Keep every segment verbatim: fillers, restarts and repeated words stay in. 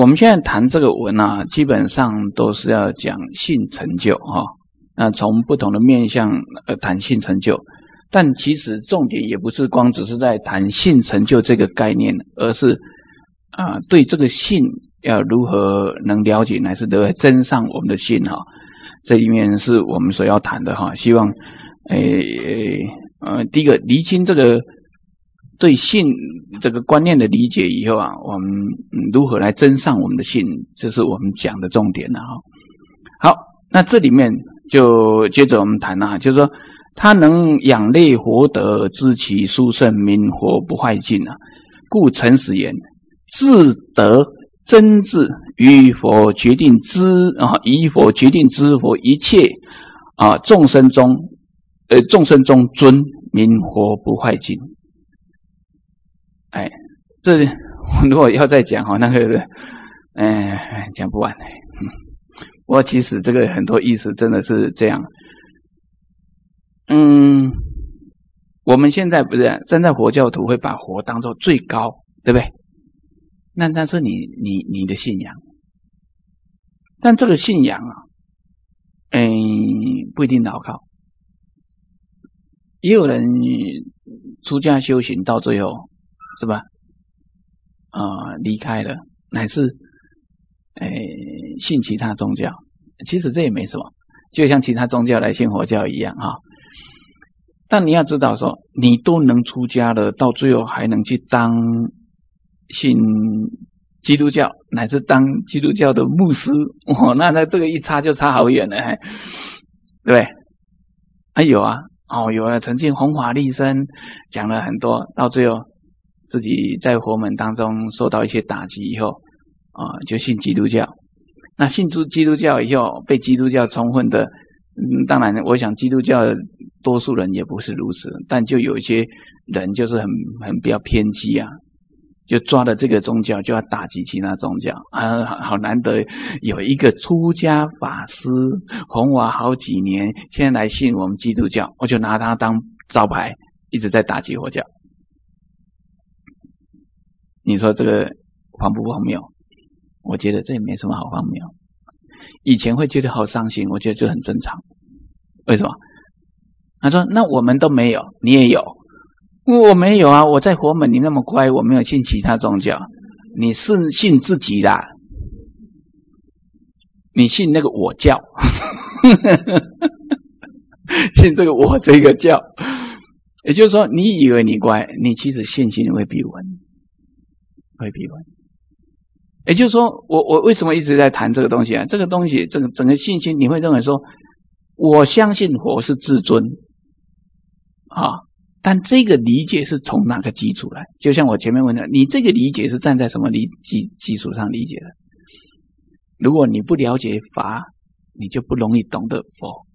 我们现在谈这个文啊，基本上都是要讲性成就哈、哦。那从不同的面向呃谈性成就，但其实重点也不是光只是在谈性成就这个概念，而是啊、呃、对这个性要如何能了解，乃是得增上我们的性哈、哦。这里面是我们所要谈的哈、哦。希望诶呃第一个厘清这个对性这个观念的理解以后啊，我们、嗯、如何来增上我们的性，这是我们讲的重点了哈、哦。好，那这里面就接着我们谈啊，就是说他能养类活德，知其殊胜，明活不坏尽啊。故诚实言，自得真智，于佛决定知啊，以佛决定知佛一切啊众生中，呃众生中尊，明活不坏尽。哎，这如果要再讲哈，那个哎讲不完哎。不过其实这个很多意思真的是这样。嗯，我们现在不是站在佛教徒会把佛当作最高，对不对？那那是你你你的信仰，但这个信仰啊，嗯，不一定牢靠。也有人出家修行到最后，是吧？啊、呃，离开了，乃是诶信其他宗教，其实这也没什么，就像其他宗教来信佛教一样哈。但你要知道说，你都能出家了，到最后还能去当信基督教，乃至当基督教的牧师，哦，那那这个一差就差好远了，对不对？啊有啊，哦有啊，曾经弘法利生讲了很多，到最后自己在佛门当中受到一些打击以后，啊、呃、就信基督教。那信主基督教以后，被基督教冲昏的，嗯，当然我想基督教的多数人也不是如此，但就有一些人就是很很比较偏激啊，就抓了这个宗教就要打击其他宗教啊，好难得有一个出家法师弘法好几年，现在来信我们基督教，我就拿他当招牌，一直在打击佛教。你说这个荒不荒谬？我觉得这也没什么好荒谬。以前会觉得好伤心，我觉得这很正常。为什么？他说那我们都没有，你也有。我没有啊，我在佛门你那么乖，我没有信其他宗教，你是信自己啦，你信那个我教信这个我这个教，也就是说你以为你乖，你其实信心会比稳，会比稳。也就是说我我为什么一直在谈这个东西啊？这个东西这个整个信心你会认为说我相信佛是至尊啊，但这个理解是从哪个基础来？就像我前面问的，你这个理解是站在什么理基基础上理解的？如果你不了解法，你就不容易懂得佛。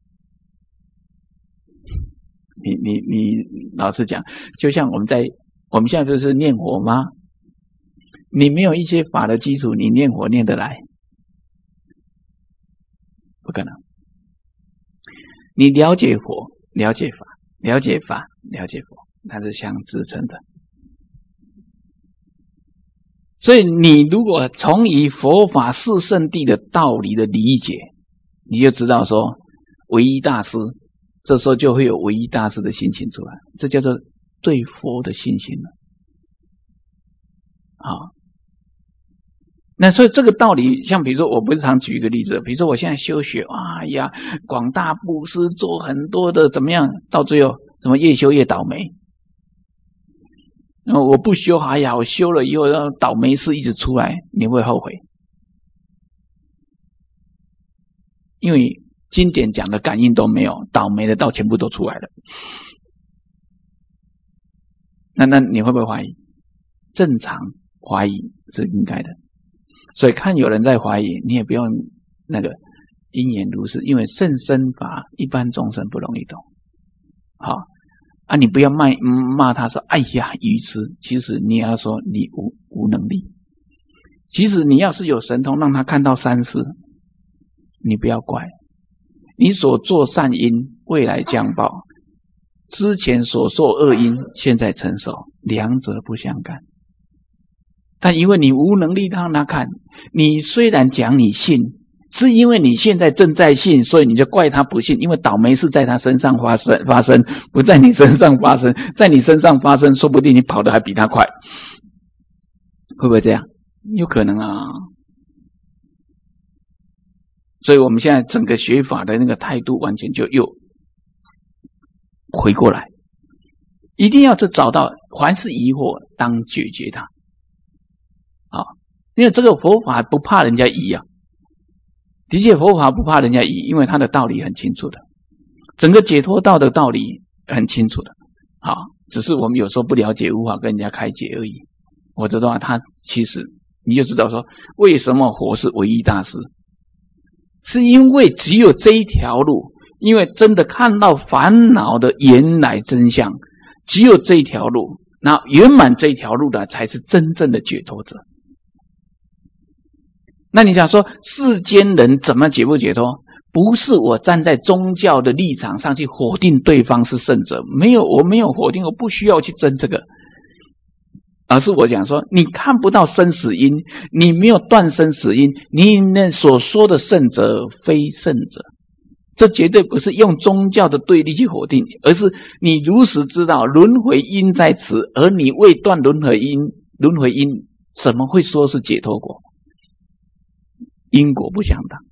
你你你老实讲，就像我们在我们现在不是念佛吗？你没有一些法的基础，你念佛念得来？不可能。你了解佛，了解法，了解法，了解佛，它是相支撑的。所以你如果从以佛法是圣谛的道理的理解，你就知道说唯一大师，这时候就会有唯一大师的心情出来，这叫做对佛的信心了。啊，那所以这个道理，像比如说我不是常举一个例子，比如说我现在修学，哎呀，广大布施，做很多的怎么样，到最后什么越修越倒霉。我不修，哎呀，我修了以后让倒霉事一直出来，你会后悔。因为经典讲的感应都没有，倒霉的道全部都出来了。那那你会不会怀疑？正常怀疑是应该的。所以看有人在怀疑，你也不用那个因言如是，因为甚深法一般众生不容易懂。好啊，你不要骂骂他说哎呀愚痴，其实你也要说你无无能力。其实你要是有神通让他看到三世，你不要怪，你所做善因未来将报，之前所受恶因现在成熟，两者不相干。 但因为你无能力让他看，你虽然讲你信，是因为你现在正在信，所以你就怪他不信，因为倒霉事在他身上发生，发生不在你身上发生，在你身上发生，说不定你跑得还比他快，会不会这样？有可能啊。所以我们现在整个学法的那个态度完全就又回过来，一定要是找到凡是疑惑当解决它。好，因为这个佛法不怕人家疑啊，的确佛法不怕人家疑，因为它的道理很清楚的，整个解脱道的道理很清楚的。好，只是我们有时候不了解，无法跟人家开解而已。我知道他其实你就知道说，为什么佛是唯一大师，是因为只有这一条路，因为真的看到烦恼的原来真相，只有这一条路，那圆满这一条路的才是真正的解脱者。那你想说世间人怎么解不解脱？不是我站在宗教的立场上去否定对方是圣者，没有，我没有否定，我不需要去争这个，而是我讲说你看不到生死因，你没有断生死因，你那所说的圣者非圣者，这绝对不是用宗教的对立去否定，而是你如实知道轮回因在此，而你未断轮回因，轮回因怎么会说是解脱果？因果不相当，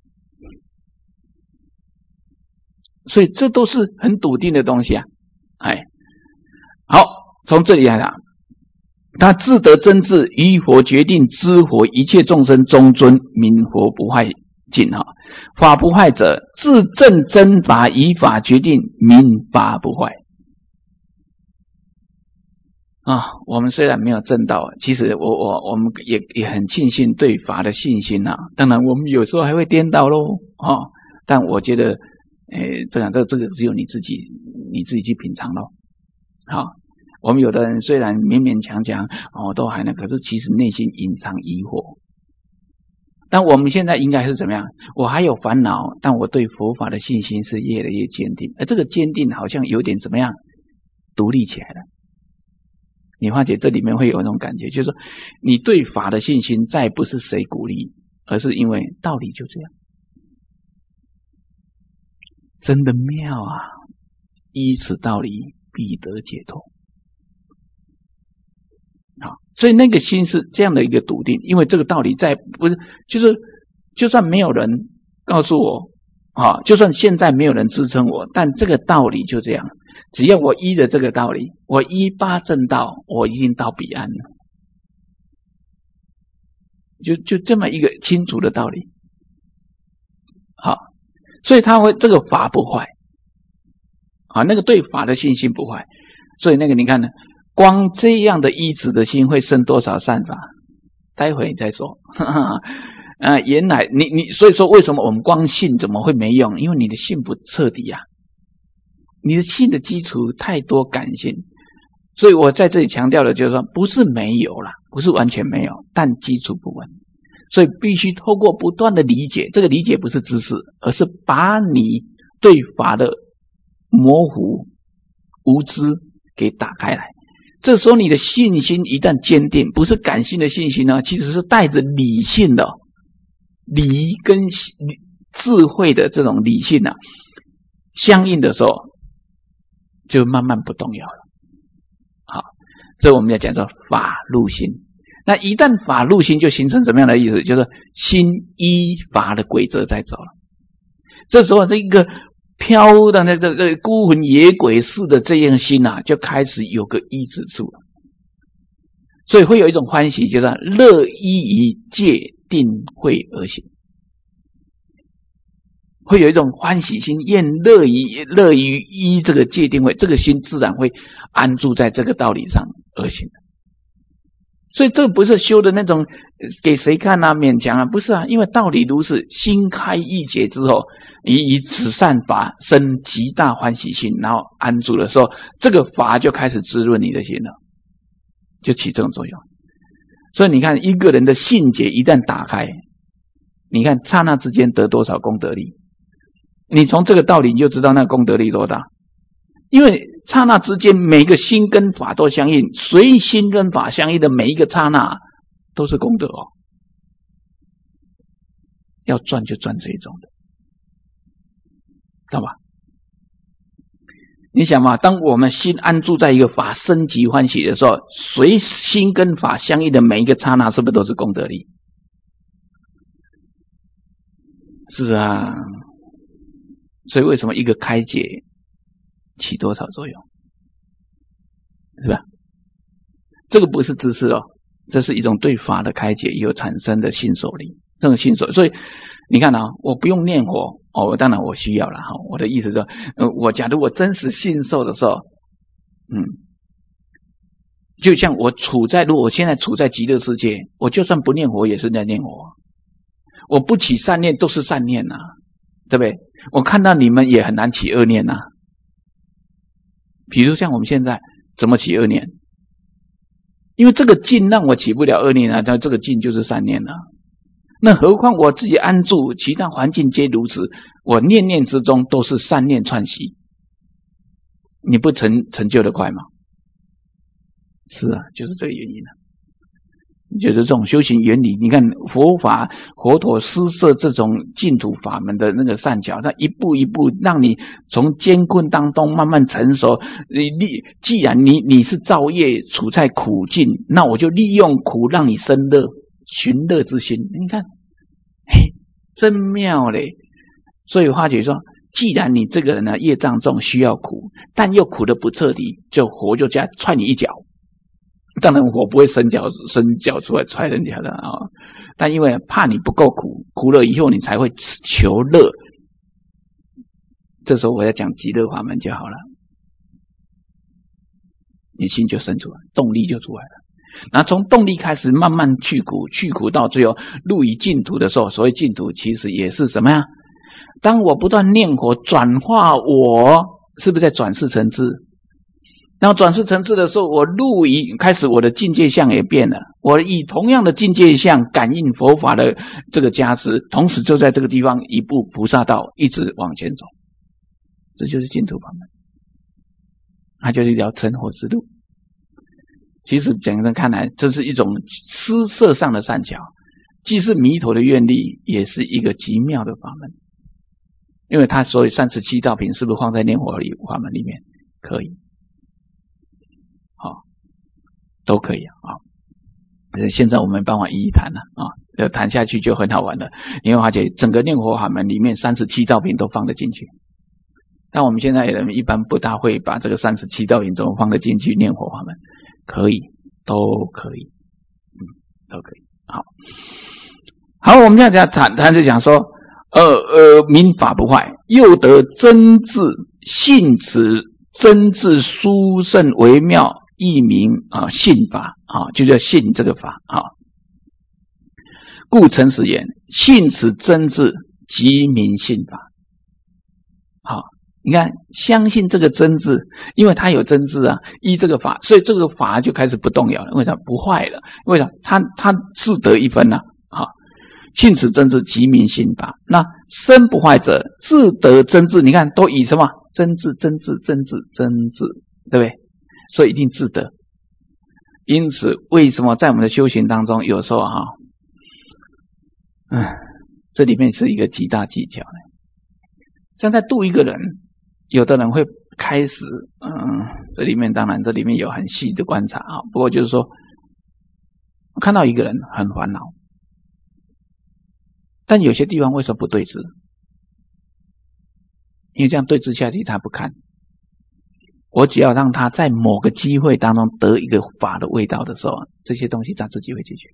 所以这都是很笃定的东西啊。哎，好，从这里来讲，他自得真智，于佛决定知佛一切众生中尊，名佛不坏尽哈。法不坏者，自证真法，以法决定，名法不坏。啊，我们虽然没有证到，其实我我我们也也很庆幸对法的信心啊。当然，我们有时候还会颠倒咯，哦，但我觉得，诶，这样这这个只有你自己你自己去品尝咯。好，我们有的人虽然勉勉强强哦都还能，可是其实内心隐藏疑惑。但我们现在应该是怎么样？我还有烦恼，但我对佛法的信心是越来越坚定，而这个坚定好像有点怎么样，独立起来了。你发觉这里面会有一种感觉，就是说你对法的信心再不是谁鼓励，而是因为道理就这样，真的妙啊！依此道理必得解脱。好，所以那个心是这样的一个笃定，因为这个道理在不是就是就算没有人告诉我啊，就算现在没有人支撑我，但这个道理就这样。只要我依着这个道理，我依八正道，我一定到彼岸了。就就这么一个清楚的道理。好，所以他会这个法不坏，啊，那个对法的信心不坏。所以那个你看呢，光这样的依止的心会生多少善法？待会再说。啊，原来你你所以说为什么我们光信怎么会没用？因为你的信不彻底啊。你的信的基础太多感性，所以我在这里强调的就是说，不是没有啦，不是完全没有，但基础不稳，所以必须透过不断的理解，这个理解不是知识，而是把你对法的模糊无知给打开来。这时候你的信心一旦坚定，不是感性的信心呢，其实是带着理性的理跟智慧的这种理性啊相应的时候，就慢慢不动摇了。好，这我们要讲到法入心。那一旦法入心，就形成什么样的意思？就是心依法的规则在走了。这时候这个飘的那个、那个孤魂野鬼似的这样心啊，就开始有个依止处了。所以会有一种欢喜，就是乐依于戒定慧而行。会有一种欢喜心，愿乐于乐于依这个戒定慧，这个心自然会安住在这个道理上而行。所以这不是修的那种给谁看啊，勉强啊，不是啊，因为道理如是，心开意解之后，你以此善法生极大欢喜心，然后安住的时候，这个法就开始滋润你的心了，就起这种作用。所以你看一个人的信解一旦打开，你看刹那之间得多少功德力，你从这个道理你就知道那功德力多大。因为刹那之间每个心跟法都相应，随心跟法相应的每一个刹那都是功德哦。要赚就赚这一种的，知道吧？你想嘛，当我们心安住在一个法升级欢喜的时候，随心跟法相应的每一个刹那，是不是都是功德力？是啊，所以为什么一个开解起多少作用？是吧？这个不是知识哦，这是一种对法的开解有产生的信受力，这种信受。所以你看啊，我不用念佛哦，当然我需要了哈。我的意思说，呃，我假如我真实信受的时候，嗯，就像我处在，如果我现在处在极乐世界，我就算不念佛也是在念佛，我不起善念都是善念呐、啊，对不对？我看到你们也很难起恶念呐、啊。比如像我们现在怎么起恶念？因为这个境让我起不了恶念啊，但这个境就是善念啊。那何况我自己安住，其他环境皆如此，我念念之中都是善念串习，你不成成就得快吗？是啊，就是这个原因啊。就是这种修行原理，你看佛法佛陀施设这种净土法门的那个善巧，它一步一步让你从艰困当中慢慢成熟。你你既然你你是造业处在苦境，那我就利用苦让你生乐，寻乐之心。你看，嘿，真妙嘞！所以化解说，既然你这个人呢业障重，需要苦，但又苦得不彻底，就佛就加踹你一脚。当然我不会伸脚伸脚出来踹人家的啊、哦，但因为怕你不够苦，苦了以后你才会求乐，这时候我要讲极乐法门就好了，你心就生出来，动力就出来了。然后从动力开始慢慢去苦，去苦到最后入于净土的时候，所谓净土其实也是什么呀？当我不断念佛转化我，是不是在转世成智？然后转世成智的时候，我入于开始我的境界相也变了，我以同样的境界相感应佛法的这个加持，同时就在这个地方一步菩萨道一直往前走，这就是净土法门，它就是一条成佛之路。其实讲真看来，这是一种施设上的善巧，既是弥陀的愿力，也是一个极妙的法门。因为它所有三十七道品是不是放在念佛里法门里面？可以。好、哦，都可以啊、哦。现在我们没办法一一谈了啊，呃，谈下去就很好玩了。你会发觉整个念佛法门里面三十七道品都放得进去，但我们现在人一般不大会把这个三十七道品怎么放得进去念佛法门，可以，都可以，嗯，都可以。好，好，我们现在讲，他就讲说，呃呃，民法不坏，又得真智信持真智殊胜微妙。一名啊信法啊，就叫信这个法啊。故诚实言，信此真智，即名信法。好，你看，相信这个真智，因为它有真智啊，依这个法，所以这个法就开始不动摇了。为什么不坏了？为什么它它自得一分呢、啊？啊，信此真智，即名信法。那身不坏者，自得真智。你看，都以什么真智、真智、真智、真智，对不对？所以一定自得。因此为什么在我们的修行当中有时候哈、啊，嗯，这里面是一个极大技巧的。像在度一个人，有的人会开始嗯，这里面当然这里面有很细的观察啊，不过就是说看到一个人很烦恼，但有些地方为什么不对治？因为这样对治下去他不看，我只要让他在某个机会当中得一个法的味道的时候，这些东西他自己会解决，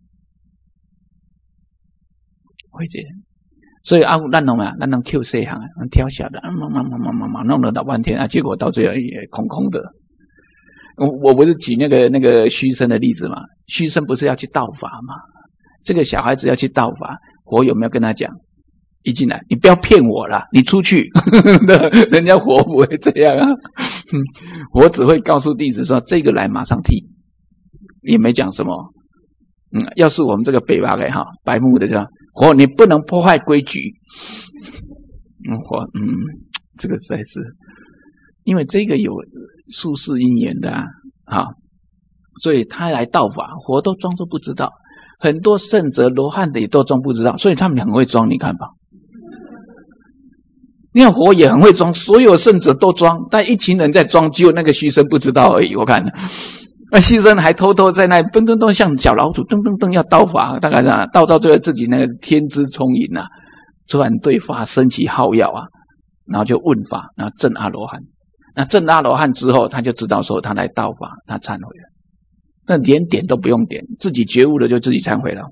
会解决。所以啊，咱弄啊，咱弄 Q 细行啊，挑小的，慢慢慢慢慢慢弄了老半天啊，结果到最后也空空的。我我不是举那个那个虚生的例子嘛？虚生不是要去道法嘛？这个小孩子要去道法，佛有没有跟他讲？一进来，你不要骗我啦，你出去。人家佛不会这样啊，我只会告诉弟子说，这个来马上剃，也没讲什么。嗯，要是我们这个北巴的哈白目的这样，佛你不能破坏规矩。嗯，佛嗯，这个实在是，因为这个有宿世因缘的啊，啊，所以他来道法，佛都装作不知道。 很多圣者罗汉的也都装不知道，所以他们很会装，你看吧。念佛也很会装，所有圣者都装，但一群人在装，只有那个虚生不知道而已。我看那虚生还偷偷在那噔噔噔像小老鼠噔噔噔要道法，大概是啊，道到最后自己那个天资聪颖啊，突然对法升起好药啊，然后就问法，然后证阿罗汉。那证阿罗汉之后，他就知道说他来道法，他忏悔了。那连点都不用点，自己觉悟了就自己忏悔了，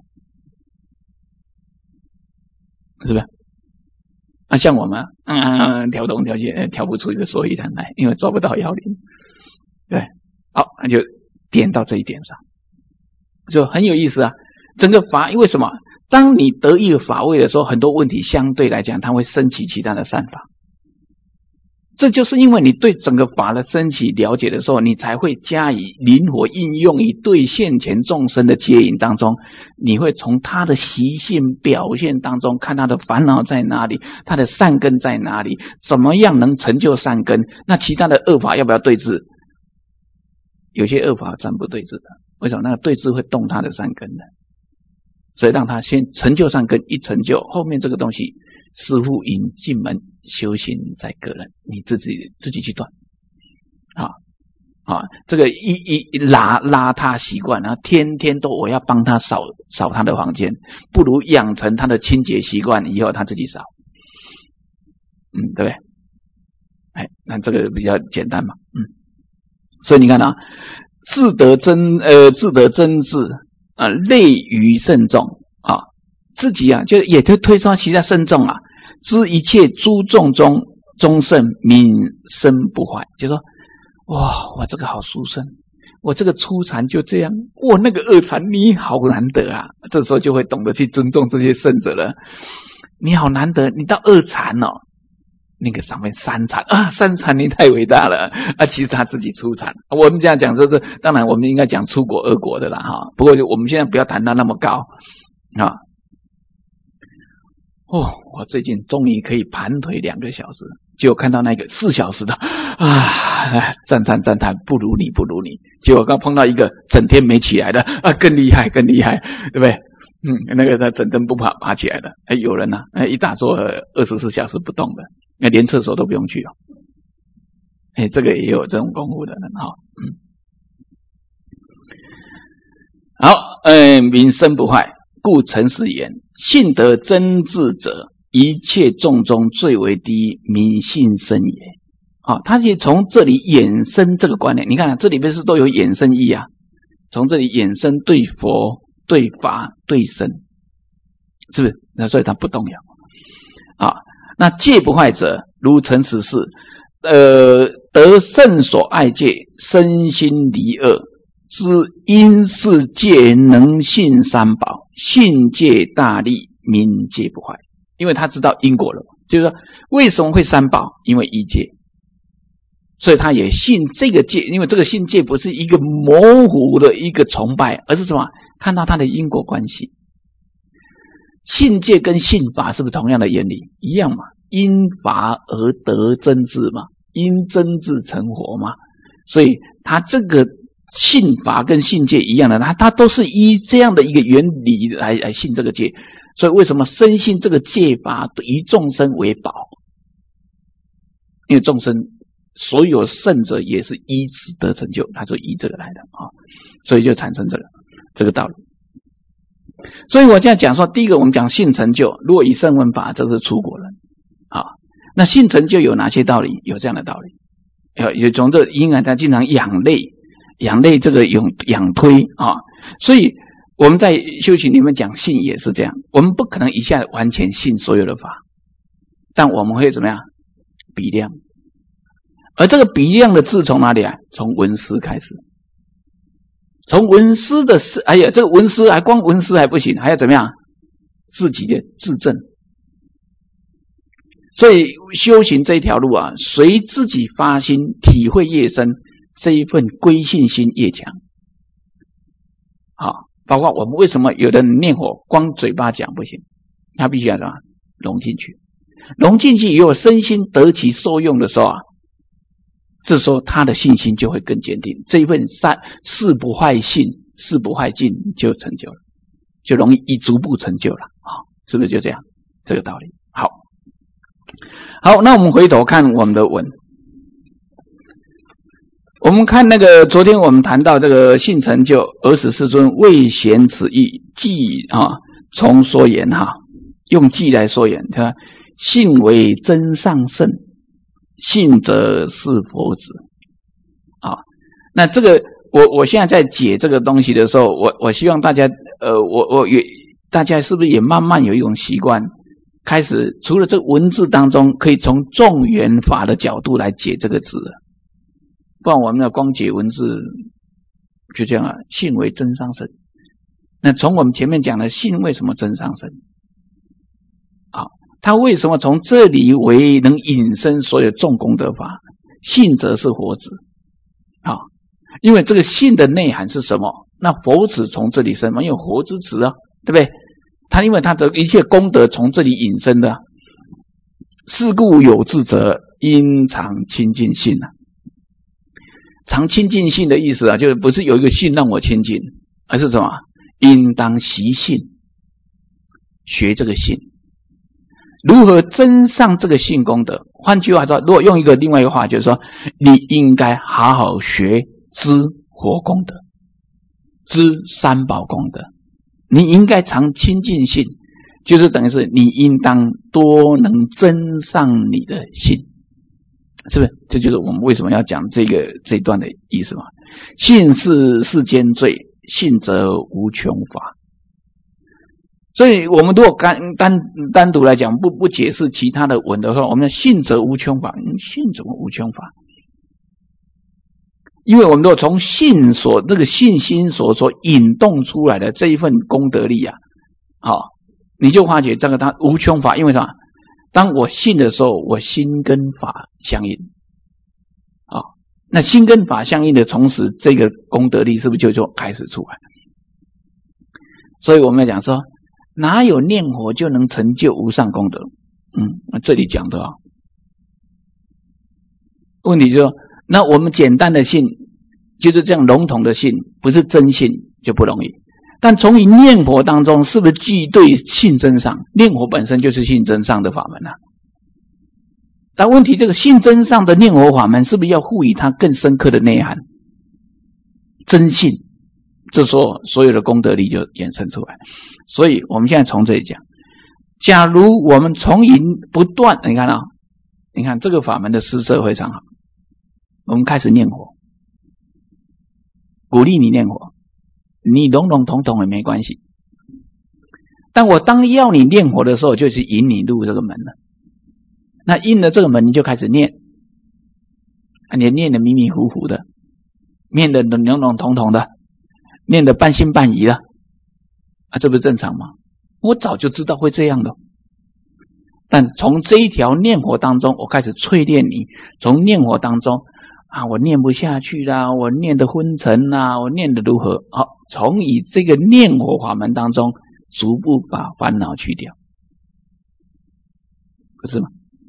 是不是？啊，像我们，嗯，调东调西，调不出一个所以然来，因为抓不到要领。对，好，那就点到这一点上，就很有意思啊。整个法，为什么？当你得一个法位的时候，很多问题相对来讲，它会升起其他的善法。这就是因为你对整个法的升起了解的时候，你才会加以灵活应用于对现前众生的接引当中，你会从他的习性表现当中看他的烦恼在哪里，他的善根在哪里，怎么样能成就善根。那其他的恶法要不要对治？有些恶法暂不对治的，为什么？那个对治会动他的善根的，所以让他先成就善根，一成就后面这个东西师父引进门，修行在个人，你自己自己去断。啊啊，这个一一拉拉他习惯，然后天天都我要帮他扫扫他的房间，不如养成他的清洁习惯，以后他自己扫。嗯，对不对？哎，那这个比较简单嘛。嗯，所以你看啊，自得真呃自得真智啊，类于圣众啊。自己啊，就也推推出其他圣众啊，知一切诸众中终胜泯生不坏，就说哇，我这个好殊胜，我这个初禅就这样，哇，那个二禅你好难得啊，这时候就会懂得去尊重这些圣者了。你好难得，你到二禅哦，那个上面三禅啊，三禅你太伟大了啊！其实他自己初禅，我们这样讲，这是当然我们应该讲出国二国的啦哈。不过我们现在不要谈到那么高啊。哦，我最近终于可以盘腿两个小时，结果看到那个四小时的啊，赞叹赞叹，不如你不如你。结果刚碰到一个整天没起来的啊，更厉害更厉害，对不对？嗯，那个他整天不爬爬起来的，哎，有人啊，哎，一打坐二十四小时不动的，那连厕所都不用去哦。哎，这个也有这种功夫的人哈、哦，嗯，好，嗯，民生不坏。故诚实言，信得真智者，一切众中最为第一，民信生也。啊，他就从这里衍生这个观念。你看、啊，这里边是都有衍生意啊，从这里衍生对佛、对法、对身，是不是？那所以他不动摇。啊，那戒不坏者，如诚实事，呃，得圣所爱戒，身心离恶。知因是戒能信三宝，信戒大利，民戒不坏。因为他知道因果了，就是说为什么会三宝？因为一戒，所以他也信这个戒。因为这个信戒不是一个模糊的一个崇拜，而是什么？看到他的因果关系。信戒跟信法是不是同样的原理？一样嘛，因法而得真智嘛，因真智成佛嘛。所以他这个信法跟信戒一样的，他他都是依这样的一个原理来来信这个戒。所以为什么深信这个戒法以众生为宝？因为众生所有圣者也是依此得成就，他就依这个来的啊，所以就产生这个这个道理。所以我这样讲说，第一个我们讲信成就，如果以声闻法，这是出国人啊。那信成就有哪些道理？有这样的道理，有有从这因缘他经常养类。养类这个养养推啊，所以我们在修行里面讲信也是这样，我们不可能一下完全信所有的法，但我们会怎么样比量，而这个比量的字从哪里啊？从闻思开始，从闻思的思，哎呀，这个闻思还光闻思还不行，还要怎么样？自己的自证。所以修行这一条路啊，随自己发心体会越深，这一份归信心越强。好，包括我们为什么有的人念佛光嘴巴讲不行，他必须要什么？融进去，融进去以后身心得其受用的时候啊，这时候他的信心就会更坚定，这一份善事不坏信，事不坏境就成就了。 就容易一逐步成就了啊，是不是就这样？这个道理。好，好，那我们回头看我们的文，我们看那个昨天我们谈到这个性成就，尔时世尊未显此意，即啊从说言哈，用记来说言，他性为真上圣，性则是佛子啊。那这个我我现在在解这个东西的时候，我我希望大家呃我我也大家是不是也慢慢有一种习惯，开始除了这个文字当中，可以从众缘法的角度来解这个字，不然我们要光解文字就这样啊，性为真上圣。那从我们前面讲的性为什么真上圣啊？他为什么从这里为能引申所有众功德法？性则是佛子啊，因为这个性的内涵是什么？那佛子从这里生嘛，因为佛之子啊，对不对？他因为他的一切功德从这里引申的，是故有志者应常亲近性啊。常亲近性的意思啊，就是不是有一个性让我亲近，而是什么？应当习性，学这个性。如何增上这个性功德？换句话说，如果用一个另外一个话，就是说，你应该好好学知佛功德，知三宝功德。你应该常亲近性，就是等于是你应当多能增上你的性，是不是？这就是我们为什么要讲这个这一段的意思嘛。性是世间最，性则无穷法。所以我们如果单单单独来讲，不不解释其他的文的话，我们的性则无穷法，嗯、性怎么无穷法？因为我们如果从性所这个信心所所引动出来的这一份功德力啊，好、哦，你就发觉这个它无穷法，因为什么？当我信的时候，我心跟法相应，啊、哦，那心跟法相应的同时，这个功德力是不是就就开始出来？所以我们要讲说，哪有念佛就能成就无上功德？嗯，这里讲的啊，问题就是说，那我们简单的信，就是这样笼统的信，不是真信就不容易。但从你念佛当中，是不是既对性真上？念佛本身就是性真上的法门啊。但问题，这个性真上的念佛法门，是不是要赋予它更深刻的内涵？真信，这时候所有的功德力就衍生出来。所以我们现在从这里讲，假如我们从引不断，你看啊，你看这个法门的施设非常好。我们开始念佛，鼓励你念佛，你笼笼统统也没关系。但我当要你念佛的时候，就是引你入这个门了。那应了这个门，你就开始念，啊，你念得迷迷糊糊的，念得笼笼统统的，念得半信半疑了，啊，这不是正常吗？我早就知道会这样的。但从这一条念佛当中，我开始淬炼你，从念佛当中啊，我念不下去啦，我念得昏沉啦，我念得如何？好，从以这个念佛法门当中，逐步把烦恼去掉，不是吗？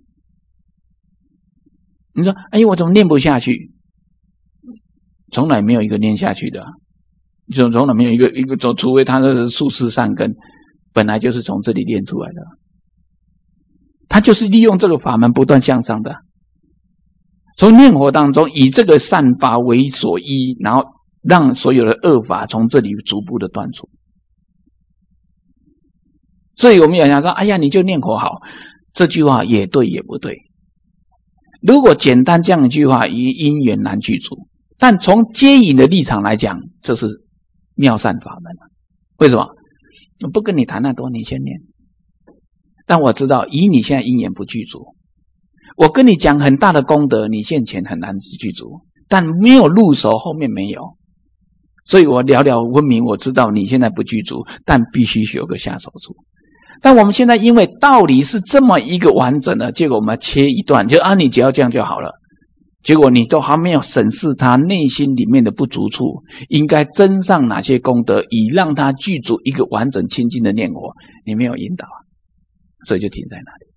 你说，哎呦，我怎么念不下去？从来没有一个念下去的，就从来没有一个一个，除非他的宿世善根，本来就是从这里练出来的，他就是利用这个法门不断向上的。从念佛当中，以这个善法为所依，然后让所有的恶法从这里逐步的断除。所以我们有人说，哎呀，你就念佛好，这句话也对也不对。如果简单这样一句话，以因缘难具足，但从接引的立场来讲，这是妙善法门。为什么？我不跟你谈那多，你先念。但我知道，以你现在因缘不具足，我跟你讲很大的功德，你现前很难具足，但没有入手，后面没有。所以我了了分明，我知道你现在不具足，但必须有个下手处。但我们现在因为道理是这么一个完整的，结果我们切一段，就啊，你只要这样就好了。结果你都还没有审视他内心里面的不足处，应该增上哪些功德，以让他具足一个完整清净的念佛，你没有引导，所以就停在那里，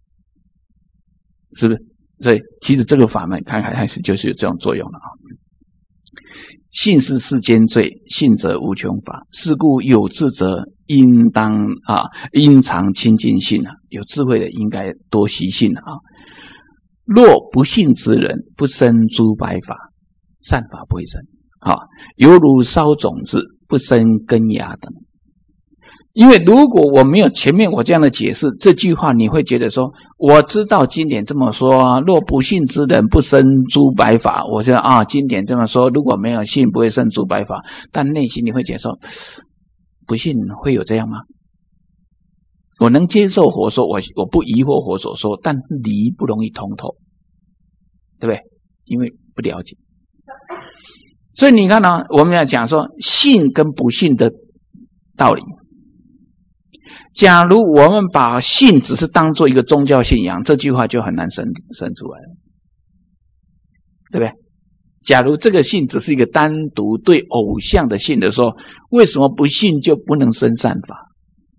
是不是？所以其实这个法门看看还是就是有这种作用了啊。 信是世间最，信则无穷法。是故有智者应当啊，应常亲近信啊。有智慧的应该多习信啊。若不信之人，不生诸白法，善法不会生啊。犹如烧种子，不生根芽等。因为如果我没有前面我这样的解释，这句话你会觉得说，我知道经典这么说啊，若不信之人不生诸白法，我觉得啊，经典这么说，如果没有信不会生诸白法，但内心你会觉得说，不信会有这样吗？我能接受佛说，我我不疑惑佛所说，但理不容易通透，对不对？因为不了解。所以你看呢，我们要讲说信跟不信的道理。假如我们把信只是当做一个宗教信仰，这句话就很难生生出来了，对不对？假如这个信只是一个单独对偶像的信的时候，为什么不信就不能生善法？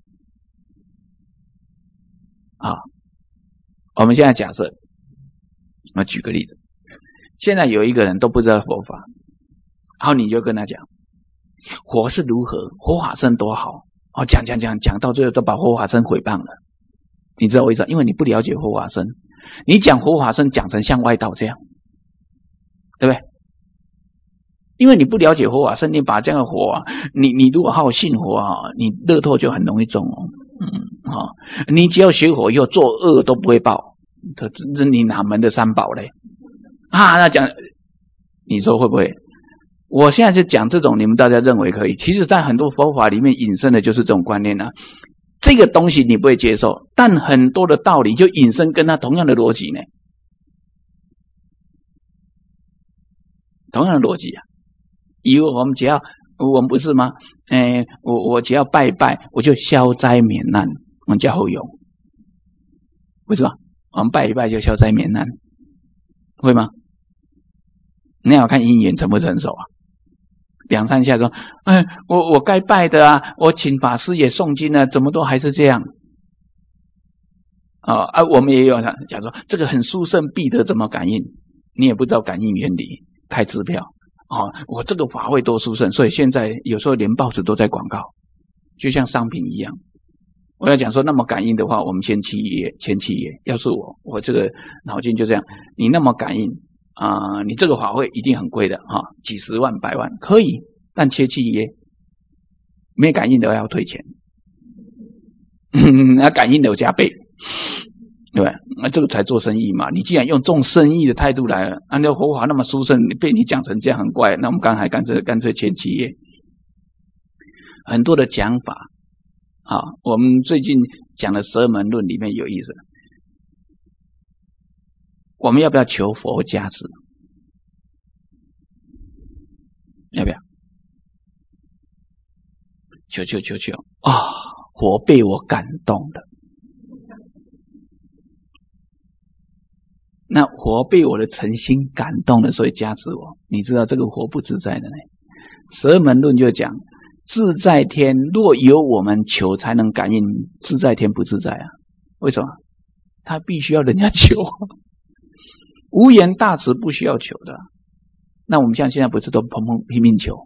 啊，我们现在假设，我举个例子，现在有一个人都不知道佛法，然后你就跟他讲，佛是如何，佛法僧多好。哦，讲讲讲讲到最后都把佛法僧毁谤了，你知道为什么？因为你不了解佛法僧，你讲佛法僧讲成像外道这样，对不对？因为你不了解佛法僧，你把这样的佛啊，你你如果好信佛啊，你乐透就很容易中哦。嗯，好、哦，你只要学佛以后做恶都不会报，这这你哪门的三宝嘞？啊，那讲，你说会不会？我现在就讲这种，你们大家认为可以。其实在很多佛法里面引申的就是这种观念啊。这个东西你不会接受，但很多的道理就引申跟它同样的逻辑呢。同样的逻辑啊。以后我们只要，我们不是吗？哎，我我只要拜拜，我就消灾免难，我们叫后用。为什么？我们拜一拜就消灾免难，会吗？那要看因缘成不成熟啊。两三下说，哎，我我该拜的啊，我请法师也诵经了，怎么都还是这样啊、哦、啊！我们也有讲说，这个很殊胜必得，怎么感应？你也不知道感应原理，开支票啊、哦！我这个法会多殊胜，所以现在有时候连报纸都在广告，就像商品一样。我要讲说，那么感应的话，我们先七页，前七页。要是我，我这个脑筋就这样，你那么感应。啊、呃，你这个法会一定很贵的哈、哦，几十万、百万可以，但切契约，没感应的要退钱，那感应的有加倍，对吧？那这个才做生意嘛。你既然用重生意的态度来，按照佛法那么殊胜，被你讲成这样很怪，那我们刚才干脆干脆切契约，很多的讲法啊，我们最近讲的十二门论里面有意思。我们要不要求佛加持？要不要？求求求求啊！佛被我感动了。那佛被我的诚心感动了，所以加持我。你知道这个佛不自在的呢。十二门论就讲，自在天若有我们求才能感应，自在天不自在啊？为什么？他必须要人家求。无言大慈不需要求的，那我们像现在不是都砰砰拼命求，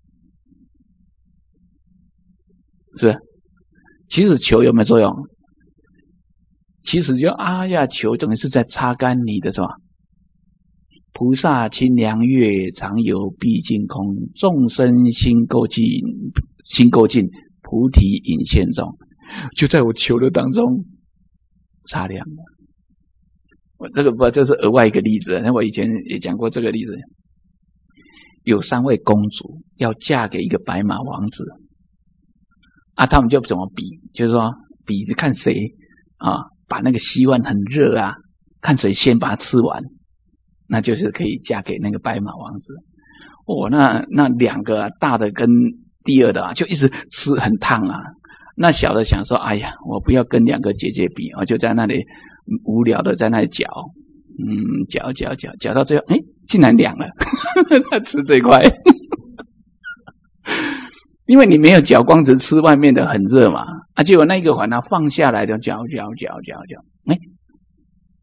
是不是？其实求有没有作用？其实就啊呀求等于是在擦干你的什么？菩萨清凉月，常游毕竟空。众生心垢尽，心垢尽，菩提隐现中。就在我求的当中，擦亮了。我这个不，这是额外一个例子。那我以前也讲过这个例子。有三位公主要嫁给一个白马王子，啊，他们就怎么比？就是说，比是看谁啊，把那个稀饭很热啊，看谁先把它吃完，那就是可以嫁给那个白马王子。哦，那那两个、啊、大的跟第二的啊，就一直吃很烫啊。那小的想说，哎呀，我不要跟两个姐姐比，我就在那里无聊的在那里搅，嗯，搅搅搅搅到最后，哎，竟然凉了，他吃最快，因为你没有搅光，只吃外面的很热嘛，啊，结果那个环它放下来的搅搅搅搅搅，哎，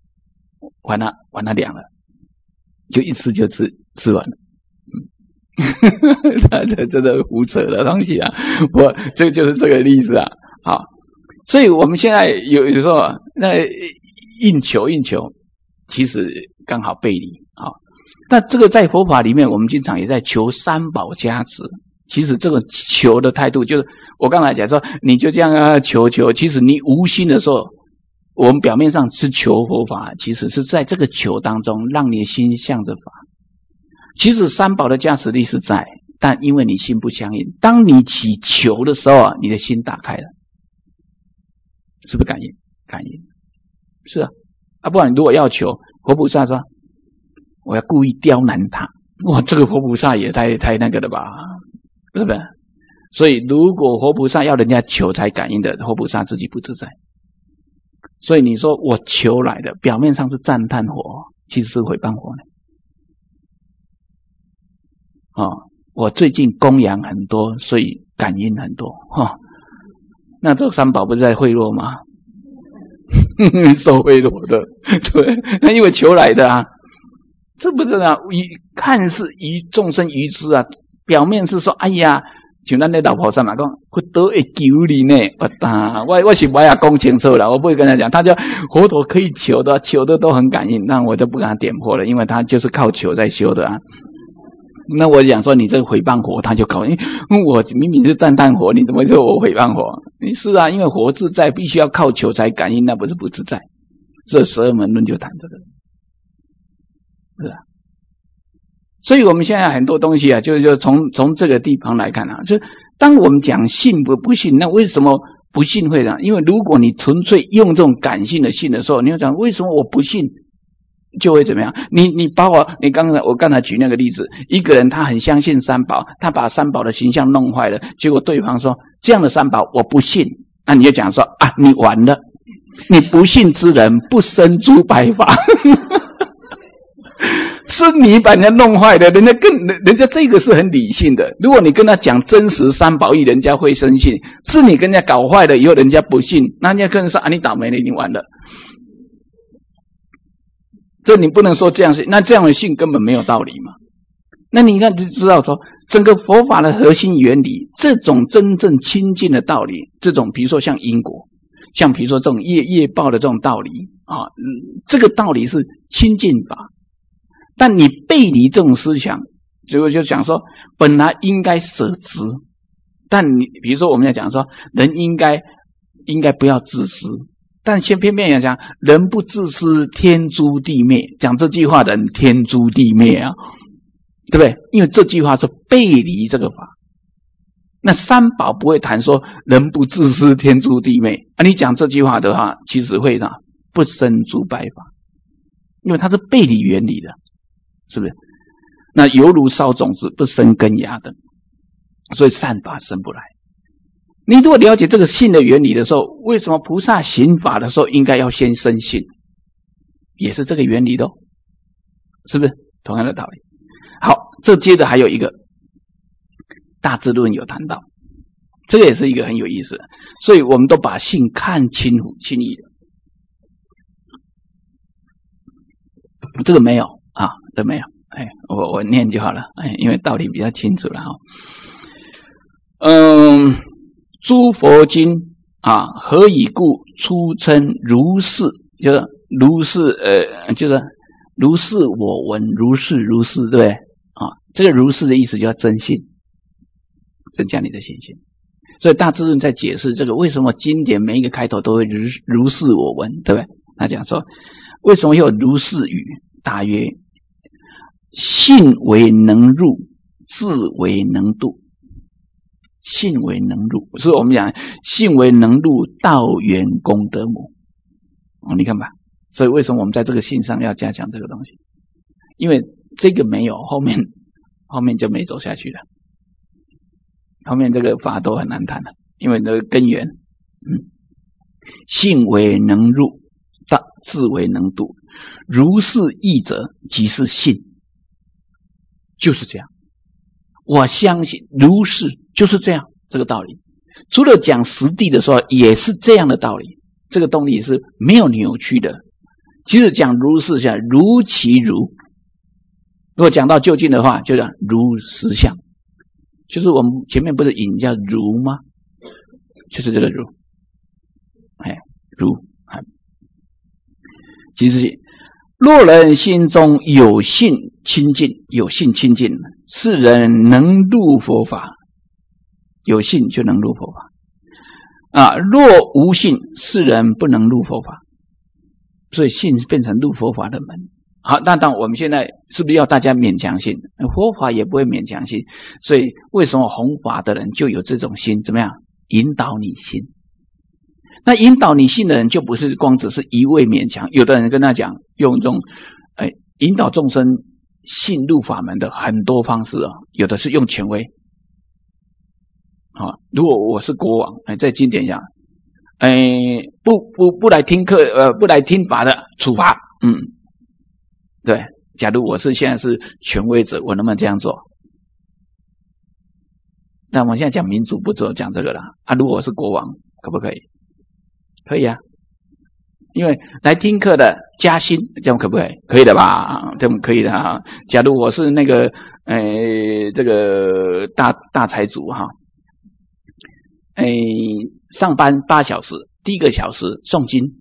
环它环它凉了，就一吃就吃吃完了，嗯， 这这这胡扯的东西啊！我这个就是这个例子啊。好，所以我们现在有有时候那应求应求，其实刚好背离啊。那这个在佛法里面，我们经常也在求三宝加持。其实这个求的态度，就是我刚才讲说，你就这样啊求求，其实你无心的时候，我们表面上是求佛法，其实是在这个求当中，让你的心向着法。其实三宝的加持力是在，但因为你心不相应，当你起求的时候啊，你的心打开了，是不是感应？感应是啊，啊，不然如果要求佛菩萨说，我要故意刁难他，哇，这个佛菩萨也太太那个了吧？是不是？所以如果活菩萨要人家求才感应的，活菩萨自己不自在。所以你说我求来的，表面上是赞叹佛，其实是毁谤佛呢。哦，我最近供养很多，所以感应很多哈、哦。那这三宝不是在贿赂吗？受贿赂的，对，那因为求来的啊，这不是啊，以看似以众生愚痴啊。表面是说，哎呀，像咱那老婆上嘛讲，佛陀会救你呢。我我我是不要讲清楚了，我不会跟他讲。他就佛陀可以求的，求的都很感应，那我就不跟他点破了，因为他就是靠求在修的啊。那我讲说你这个诽谤佛，他就搞，因为我明明是赞叹佛，你怎么说我诽谤佛？你是啊，因为佛自在，必须要靠求才感应，那不是不自在。这十二门论就谈这个，是啊。所以我们现在很多东西啊，就就从从这个地方来看啊，就当我们讲信不不信，那为什么不信会这样？因为如果你纯粹用这种感性的信的时候，你会讲为什么我不信就会怎么样？你你把我你刚才我刚才举那个例子，一个人他很相信三宝，他把三宝的形象弄坏了，结果对方说这样的三宝我不信，那你就讲说啊，你完了，你不信之人不生诸百法。是你把人家弄坏的，人家更人家这个是很理性的。如果你跟他讲真实三宝义，人家会深信；是你跟人家搞坏了以后，人家不信，那人家跟人说啊，你倒霉了，你完了。这你不能说这样信，那这样的信根本没有道理嘛。那你看就知道说，整个佛法的核心原理，这种真正亲近的道理，这种比如说像因果，像比如说这种业业报的这种道理啊、嗯，这个道理是亲近法。但你背离这种思想，结果就讲说，本来应该舍执，但你比如说我们要讲说，人应该应该不要自私，但先偏偏要讲，人不自私，天诛地灭。讲这句话的人，天诛地灭啊，对不对？因为这句话是背离这个法。那三宝不会谈说人不自私，天诛地灭啊。你讲这句话的话，其实会呢不生诸百法，因为它是背离原理的。是不是？那犹如烧种子不生根芽的，所以善法生不来。你如果了解这个信的原理的时候，为什么菩萨行法的时候应该要先生信？也是这个原理的、哦，是不是？同样的道理。好，这接着还有一个大智论有谈到，这个也是一个很有意思的，所以我们都把信看清楚清义的。这个没有啊，这没有，哎，我我念就好了，哎，因为道理比较清楚了哈。嗯，诸佛经啊，何以故出称如是？就是如是，呃，就是如是我闻，如是如是，对不对？啊，这个如是的意思叫真信，增加你的信心。所以大智论在解释这个为什么经典每一个开头都会如如是我闻，对不对？他讲说，为什么有如是语？大约信为能入，智为能度。信为能入，所以我们讲信为能入，道源功德母。哦，你看吧，所以为什么我们在这个信上要加强这个东西？因为这个没有，后面后面就没走下去了。后面这个法都很难谈了，因为那个根源，嗯，信为能入，道智为能度。如是义者，即是信，就是这样。我相信如是就是这样，这个道理。除了讲实地的时候，也是这样的道理。这个动力是没有扭曲的。其实讲如是相，如其如。如果讲到究竟的话，就讲如实相， 就是我们前面不是引叫如吗？就是这个如，哎，如，哎，其实若人心中有信清净，有信清净，是人能入佛法。有信就能入佛法啊！若无信，是人不能入佛法。所以信变成入佛法的门。好，那当我们现在是不是要大家勉强信？佛法也不会勉强信。所以为什么弘法的人就有这种心？怎么样引导你信？那引导你信的人就不是光只是一味勉强。有的人跟他讲，用一种哎引导众生信入法门的很多方式啊，有的是用权威。啊，如果我是国王，哎，在经典上，哎，不不不来听课，呃，不来听法的处罚，嗯，对。假如我是现在是权威者，我能不能这样做？但我现在讲民主，不只讲这个了啊。如果我是国王，可不可以？可以啊，因为来听课的加薪，这样可不可以？可以的吧？这样可以的啊。假如我是那个，呃，这个大大财主哈。哎，上班八小时，第一个小时诵经，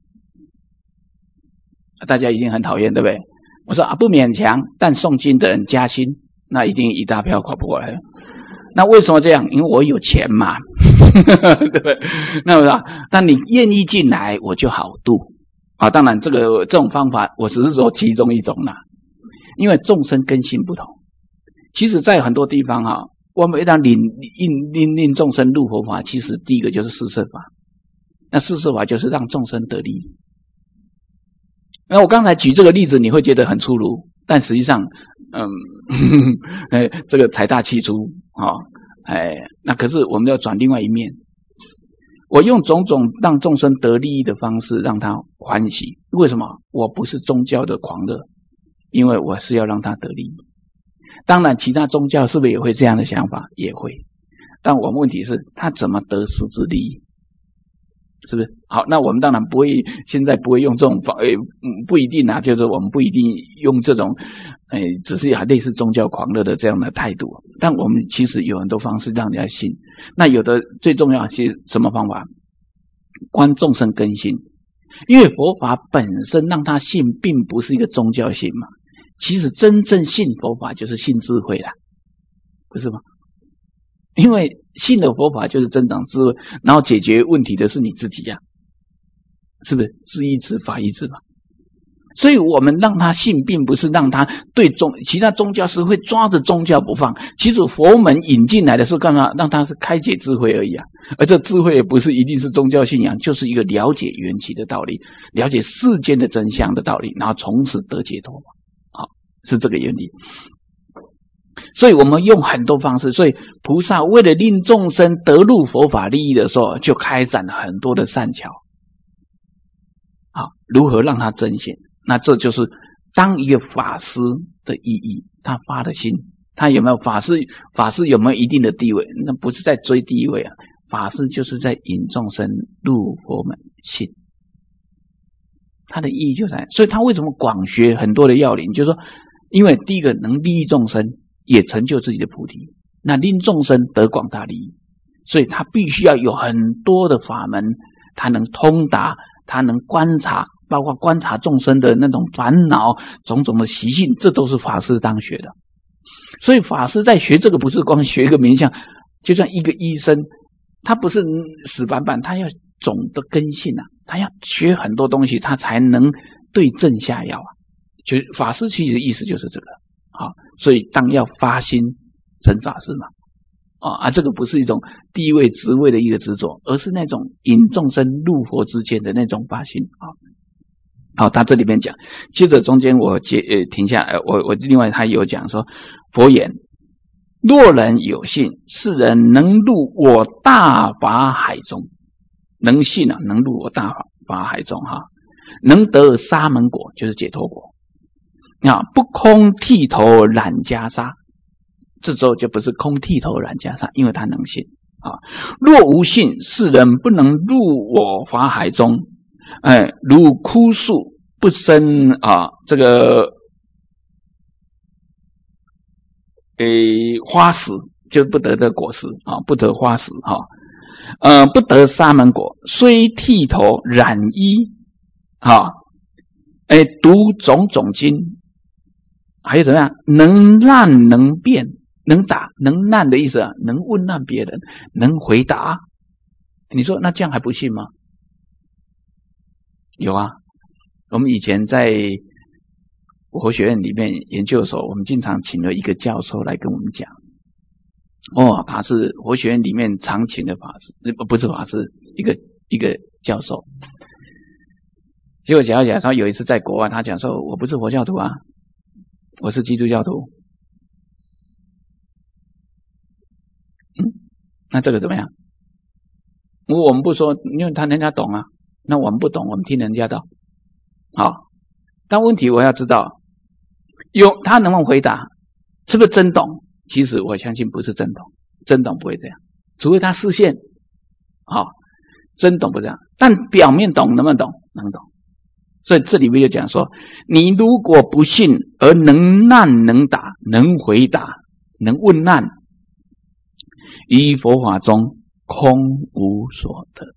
大家一定很讨厌，对不对？我说啊，不勉强，但诵经的人加薪，那一定一大票跨不过来。那为什么这样？因为我有钱嘛，对不对？那我说，但你愿意进来，我就好度啊。当然，这个这种方法，我只是说其中一种啦，因为众生根性不同。其实，在很多地方啊。我们要领令令令众生入佛法，其实第一个就是四摄法。那四摄法就是让众生得利益。那我刚才举这个例子，你会觉得很粗鲁，但实际上，嗯，哎，这个财大气粗啊、哦，哎，那可是我们要转另外一面。我用种种让众生得利益的方式，让他欢喜。为什么？我不是宗教的狂热，因为我是要让他得利益。当然其他宗教是不是也会这样的想法？也会。但我们问题是他怎么得实质利益，是不是？好，那我们当然不会现在不会用这种方，诶、嗯、不一定啊，就是我们不一定用这种诶只是类似宗教狂热的这样的态度，但我们其实有很多方式让人家信。那有的最重要是什么方法？观众生根性。因为佛法本身让他信并不是一个宗教性嘛，其实真正信佛法就是信智慧啦，不是吗？因为信的佛法就是增长智慧，然后解决问题的是你自己呀、啊，是不是？智一智法一智嘛。所以我们让他信，并不是让他对宗其他宗教是会抓着宗教不放。其实佛门引进来的是干嘛？让他是开解智慧而已啊。而这智慧也不是一定是宗教信仰，就是一个了解缘起的道理，了解世间的真相的道理，然后从此得解脱。好，是这个原理。所以我们用很多方式，所以菩萨为了令众生得入佛法利益的时候，就开展很多的善巧。好，如何让他真显？那这就是当一个法师的意义，他发的心，他有没有法师？法师有没有一定的地位？那不是在追地位啊，法师就是在引众生入佛门信，他的意义就在。所以他为什么广学很多的要领？就是说，因为第一个能利益众生，也成就自己的菩提，那令众生得广大利益，所以他必须要有很多的法门，他能通达，他能观察。包括观察众生的那种烦恼种种的习性，这都是法师当学的。所以法师在学这个不是光学一个名相，就像一个医生，他不是死板板，他要总的根性啊，他要学很多东西，他才能对症下药啊。就法师其实的意思就是这个啊，所以当要发心成法师嘛。啊啊，这个不是一种地位职位的一个执着，而是那种引众生入佛之间的那种发心啊。好，他这里面讲，接着中间我接呃停下来，我我另外他有讲说，佛言：若人有信，是人能入我大法海中，能信啊，能入我大法海中哈，能得沙门果，就是解脱果。啊，不空剃头染袈裟，这时候就不是空剃头染袈裟，因为他能信啊。若无信，是人不能入我法海中。哎，如枯树不生啊，这个诶花实， 就不得这果实啊，不得花实哈，呃，不得沙门果，虽剃头染衣，哈，哎，读种种经，还有怎么样？能难能辩，能答，能难的意思啊，能问难别人，能回答。你说那这样还不信吗？有啊，我们以前在佛学院里面研究所，我们经常请了一个教授来跟我们讲。哦，他是佛学院里面常请的法师，不是法师，一个一个教授。结果讲讲说，有一次在国外，他讲说，我不是佛教徒啊，我是基督教徒。嗯，那这个怎么样？我们不说，因为他人家懂啊，那我们不懂，我们听人家的。好，但问题我要知道，有他能不能回答，是不是真懂？其实我相信不是真懂，真懂不会这样，除非他视线。好，真懂不这样，但表面懂能不能懂？能懂。所以这里面就讲说，你如果不信而能难能答，能回答，能问难，于佛法中空无所得。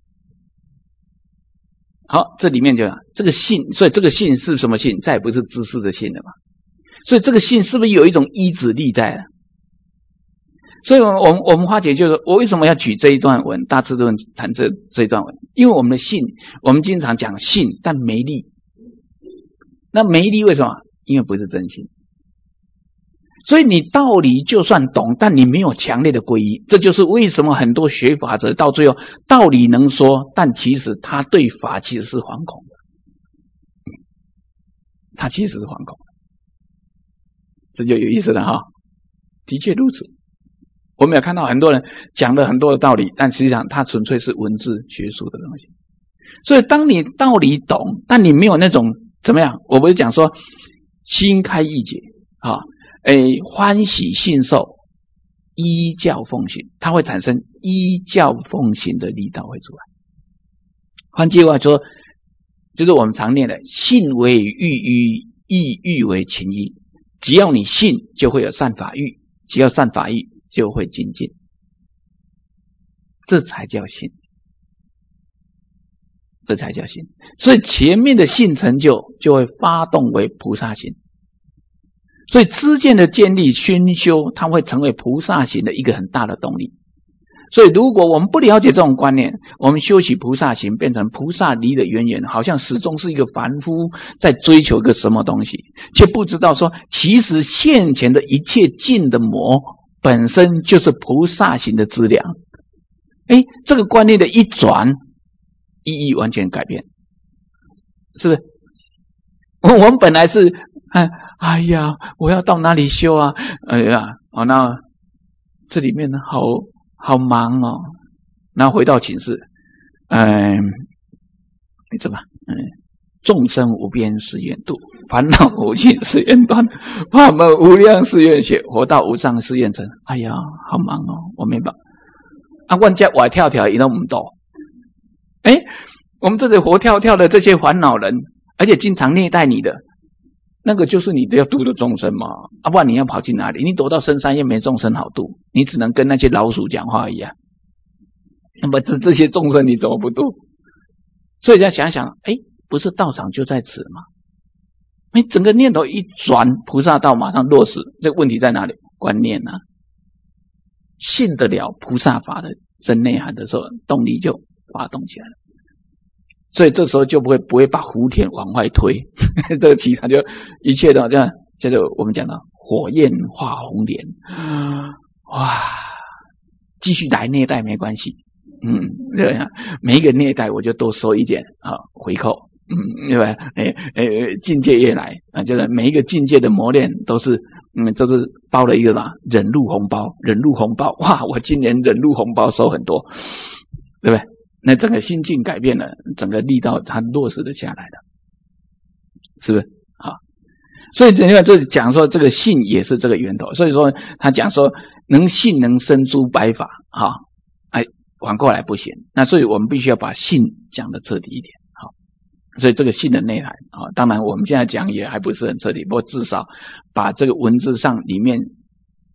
好，这里面就这个信，所以这个信是什么信？再也不是知识的信了嘛。所以这个信是不是有一种依止力在？所以我们我们花姐就是我为什么要举这一段文，大智论谈这这一段文，因为我们的信，我们经常讲信，但没力。那没力为什么？因为不是真心。所以你道理就算懂，但你没有强烈的皈依，这就是为什么很多学法者到最后道理能说，但其实他对法其实是惶恐的，他其实是惶恐的，这就有意思了哈。的确如此，我们有看到很多人讲了很多的道理，但实际上他纯粹是文字学术的东西。所以当你道理懂，但你没有那种怎么样，我不是讲说心开意解啊。诶，欢喜信受，依教奉行，它会产生依教奉行的力道会出来。换句话说，就是我们常念的信为欲依，意欲为情依。只要你信，就会有善法欲；只要善法欲，就会精进。这才叫信，这才叫信。所以前面的信成就，就会发动为菩萨行。所以知见的建立熏修，它会成为菩萨行的一个很大的动力。所以如果我们不了解这种观念，我们修习菩萨行变成菩萨离的远远，好像始终是一个凡夫在追求一个什么东西，却不知道说其实现前的一切尽的魔本身就是菩萨行的资粮。诶，这个观念的一转，意义完全改变，是不是？我们本来是哎哎呀，我要到哪里修啊？哎呀，哦，那这里面好好忙哦。然后回到寝室，嗯，怎么？嗯，众生无边誓愿度，烦恼无尽誓愿断，法门无量誓愿学，活到无上誓愿成。哎呀，好忙哦，我没办法。啊，万家我跳跳，伊都唔懂。哎，我们这里活跳跳的这些烦恼人，而且经常虐待你的。那个就是你要度的众生嘛，啊，不然你要跑去哪里？你躲到深山也没众生好度，你只能跟那些老鼠讲话一样。那么这这些众生你怎么不度？所以要想想，哎，不是道场就在此吗？你整个念头一转，菩萨道马上落实。这个问题在哪里？观念啊，信得了菩萨法的真内涵的时候，动力就发动起来了。所以这时候就不会不会把福田往外推，这个其他就一切的这样，叫做我们讲的火焰化红莲，哇，继续来虐待没关系，嗯，对吧？每一个虐待我就多收一点啊回扣，嗯，对吧？诶诶，境界越来啊，就是每一个境界的磨练都是，嗯，都是包了一个嘛忍辱红包，忍辱红包，哇，我今年忍辱红包收很多，对不对？那整个心境改变了，整个力道它落实的下来了，是不是？好，所以你看这里讲说这个信也是这个源头，所以说他讲说能信能生诸百法，哈，哎，反过来不行，那所以我们必须要把信讲得彻底一点，好，所以这个信的内涵啊，当然我们现在讲也还不是很彻底，不过至少把这个文字上里面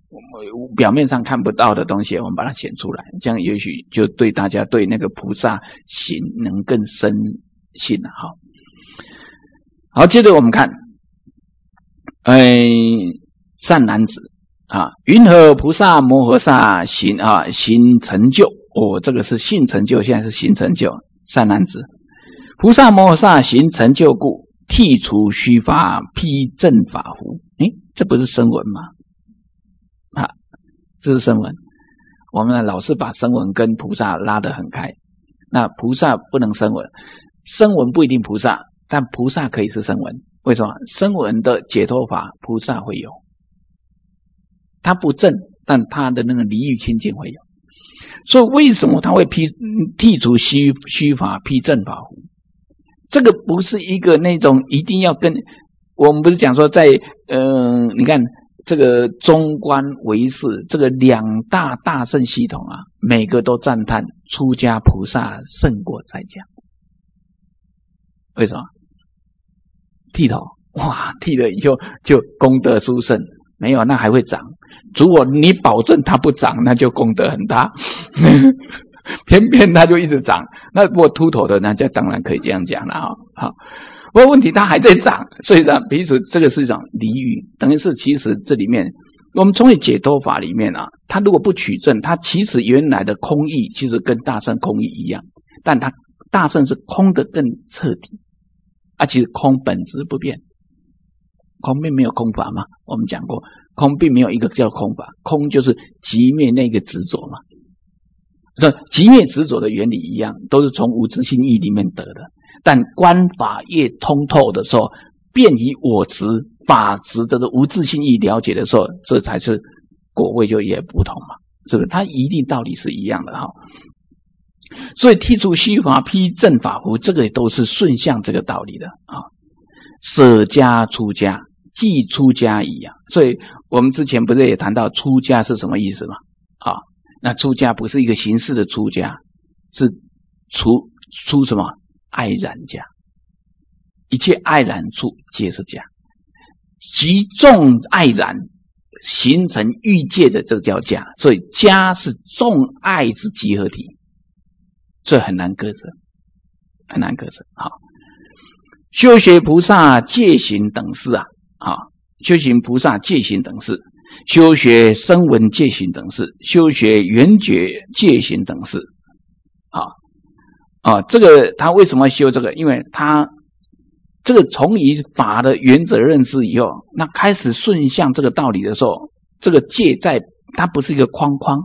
表面上看不到的东西，我们把它显出来，这样也许就对大家对那个菩萨行能更深信了。好，好，接着我们看，哎，善男子啊，云何菩萨摩诃萨行啊行成就？哦，这个是信成就，现在是行成就。善男子，菩萨摩诃萨行成就故，剔除虚法，披正法乎？诶，这不是声闻吗？啊，这是声闻。我们老是把声闻跟菩萨拉得很开。那菩萨不能声闻，声闻不一定菩萨，但菩萨可以是声闻。为什么？声闻的解脱法，菩萨会有。他不正，但他的那个离欲清净会有。所以为什么他会批剔除虚虚法，披正法乎？这个不是一个那种一定要跟我们不是讲说在呃，你看这个中观唯识这个两大大乘系统啊，每个都赞叹出家菩萨胜过在家。为什么？剃头，哇，剃了以后就功德殊胜。没有，那还会长。如果你保证它不长，那就功德很大。偏偏它就一直长。那如果秃头的，那就当然可以这样讲了啊。好，不过问题它还在长，所以呢，彼此这个是一种离欲，等于是其实这里面我们从解脱法里面啊，它如果不取证，它其实原来的空义其实跟大乘空义一样，但它大乘是空的更彻底，啊，其实空本质不变。空并没有空法嘛，我们讲过，空并没有一个叫空法，空就是寂灭那个执着嘛。这寂灭执着的原理一样，都是从无自性义里面得的。但观法越通透的时候，便以我执、法执的无自性义了解的时候，这才是果位就也不同嘛，是不是？它一定道理是一样的哈。所以剔除虚法，披正法乎？这个都是顺向这个道理的啊。舍家出家，即出家矣啊！所以我们之前不是也谈到出家是什么意思吗？啊，那出家不是一个形式的出家，是出出什么？爱染家，一切爱染处皆是家，集众爱染形成欲界的这个叫家，所以家是众爱之集合体，所以很难割舍，很难割舍。好。修学菩萨戒行等事啊，啊，修行菩萨戒行等事，修学声闻戒行等事，修学缘觉戒行等事，啊啊，这个他为什么修这个？因为他这个从以法的原则认识以后，那开始顺向这个道理的时候，这个戒在它不是一个框框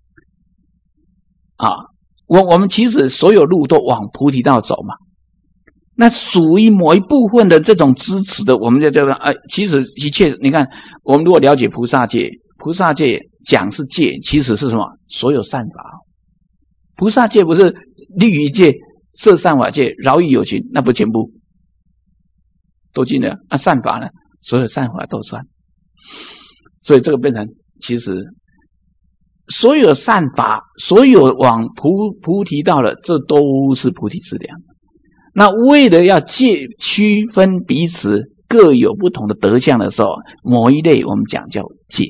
啊，我我们其实所有路都往菩提道走嘛。那属于某一部分的这种支持的，我们就叫做呃，其实一切你看，我们如果了解菩萨戒，菩萨戒讲是戒，其实是什么？所有善法。菩萨戒不是律仪戒、摄善法戒、饶益有情，那不全部都进了。那善法呢？所有善法都算。所以这个变成其实所有善法，所有往菩菩提道的，这都是菩提之粮。那为了要界区分彼此各有不同的德相的时候，某一类我们讲叫戒。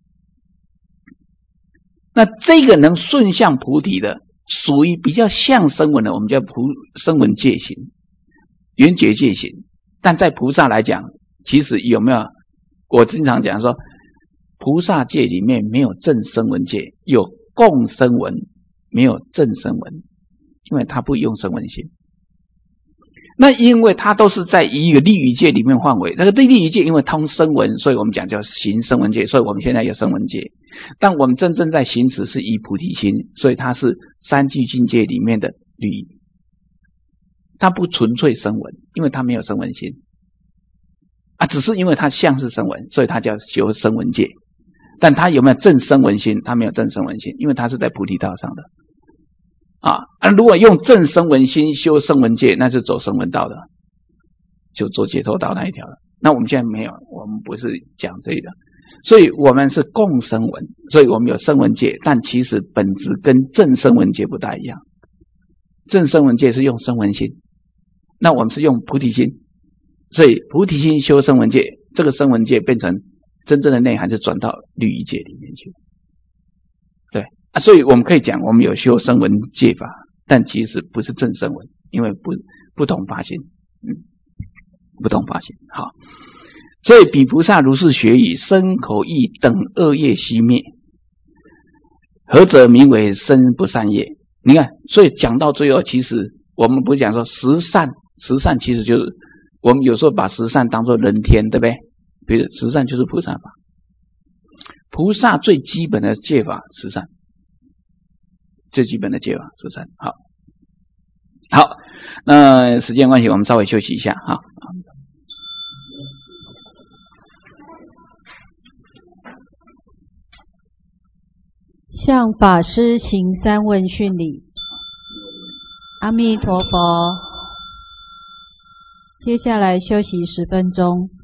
那这个能顺向菩提的，属于比较像声闻的，我们叫菩声闻戒行、缘觉戒行。但在菩萨来讲，其实有没有？我经常讲说，菩萨戒里面没有正声闻戒，有共声闻，没有正声闻，因为它不用声闻心。那因为它都是在一个利欲界里面范围，那个利欲界因为通声闻，所以我们讲叫行声闻界，所以我们现在有声闻界。但我们真正在行持是以菩提心，所以它是三聚境界里面的律，它不纯粹声闻，因为它没有声闻心啊，只是因为它像是声闻，所以它叫修声闻界。但它有没有正声闻心？它没有正声闻心，因为它是在菩提道上的。啊，啊！如果用正声闻心修声闻戒，那就走声闻道的，就走解脱道那一条了。那我们现在没有，我们不是讲这个，所以我们是共声闻，所以我们有声闻戒，但其实本质跟正声闻戒不大一样。正声闻戒是用声闻心，那我们是用菩提心，所以菩提心修声闻戒，这个声闻戒变成真正的内涵就转到律仪界里面去。对啊，所以我们可以讲，我们有修声闻戒法，但其实不是正声闻，因为不不同法性，嗯，不同法性。好，所以彼菩萨如是学语，身口意等恶业悉灭，何者名为身不善业？你看，所以讲到最后，其实我们不是讲说十善，十善其实就是我们有时候把十善当作人天，对不对？比如十善就是菩萨法，菩萨最基本的戒法十善，最基本的戒法十善。好，好，那时间关系，我们稍微休息一下哈。 向法师行三问讯礼。阿弥陀佛。接下来休息十分钟。